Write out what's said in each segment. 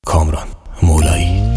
کامران مولایی.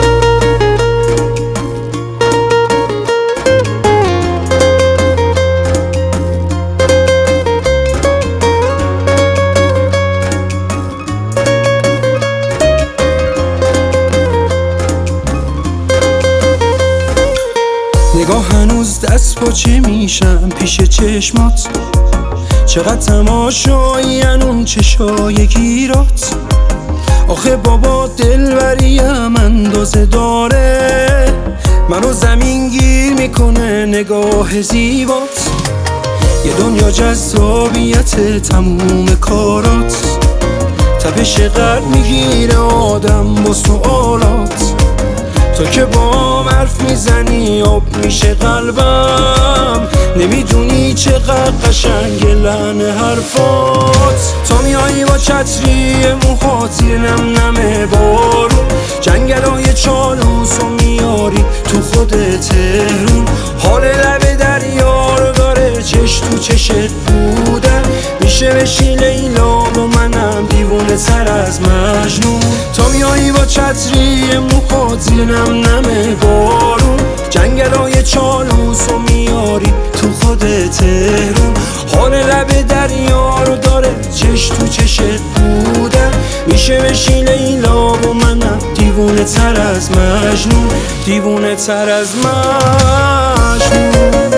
نگاه هنوز دست پاچه میشم پیش چشمات، چقدر تماشایین اون چشای گیرات. آخه بابا دلبریم اندازه داره، منو زمین گیر میکنه نگاه زیبات. یه دنیا جذابیت تموم کارات، تپش قلب میگیره آدم با سوالات. تو که با حرف میزنی آب میشه قلبم، نمیدونی چقدر قشنگ لحن حرفات. تا میایی با چتری موهات زیر نم نم بارون، جنگلای چالوسو میاری تو خود تهرون. حال لب دریا رو داره چش تو چشت بودن، میشه بشی لیلا و منم دیوونه سر از مجنون. تا میایی با چتری موهات زیر نم نم بارون، جنگلای چالوسو میاری تو خود تهرون. حال لب دریا رو داره چش تو چشت بودن، میشه بشی لیلا و منم دیوونه تر از مجنون، دیوونه تر از مجنون.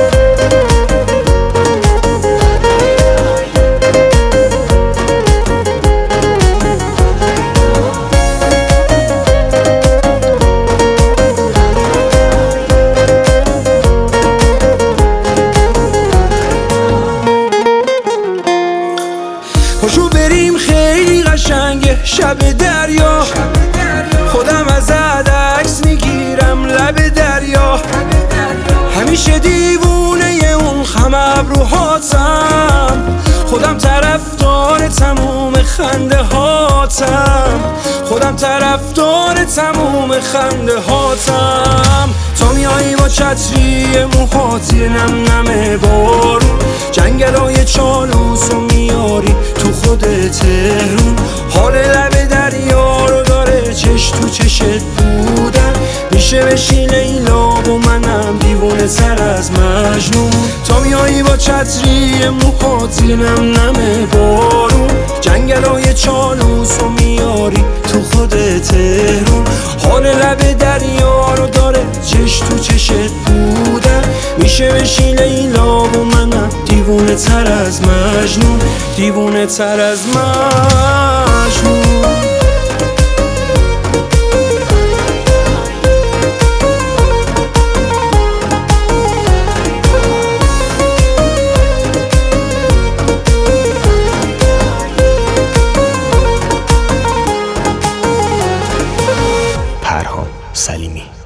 پاشو بریم خیلی قشنگه شب دریا، خودم ازت عکس میگیرم لب دریا. همیشه دیوونه اون خم ابروهاتم، خودم طرفدار تموم خنده هاتم، خودم طرفدار تموم خنده هاتم. تا میایی با چتری موهات زیر نم نم بارون، جنگلای چالوسو میاری تو خود تهرون. حال لب دریا رو داره چش تو چشت بودن، میشه بشی لیلا و منم دیوونه سر از مجنون. تا میایی با چتری موهات زیر نم نم بارون، جنگلای چالوسو میاری تو خود تهرون. حال لب دریا رو داره چش تو چشت بودن، میشه بشی لیلا و منم دیوونه تر از مجنون، دیوونه تر از مجنون. پرهام سلیمی.